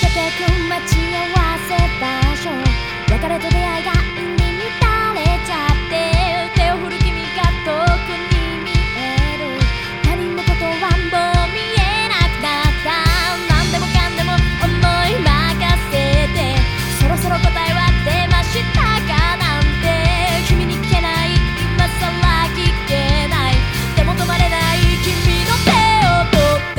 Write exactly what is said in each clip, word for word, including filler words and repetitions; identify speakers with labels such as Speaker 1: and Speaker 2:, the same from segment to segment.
Speaker 1: けてく待ち合わせ場所、別れと出会いが意味に垂れちゃって、手を振る君が遠くに見える。他人のことはもう見えなくなった。何でもかんでも思い任せて、そろそろ答えは出ましたかなんて、君に聞けない、今さら聞けない、でも止まれない君の手を取った。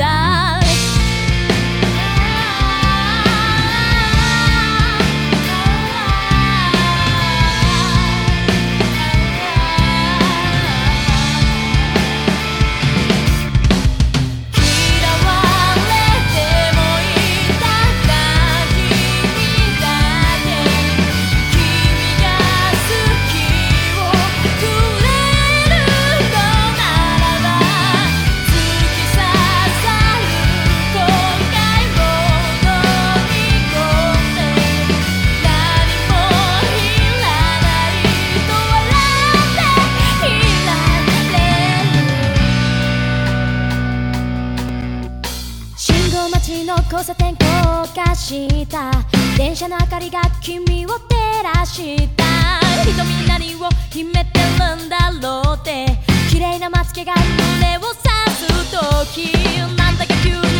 Speaker 1: 街の交差点高架下、電車の明かりが君を照らした。瞳何を秘めてるんだろうって、綺麗なまつげが胸を刺す時、なんだか急に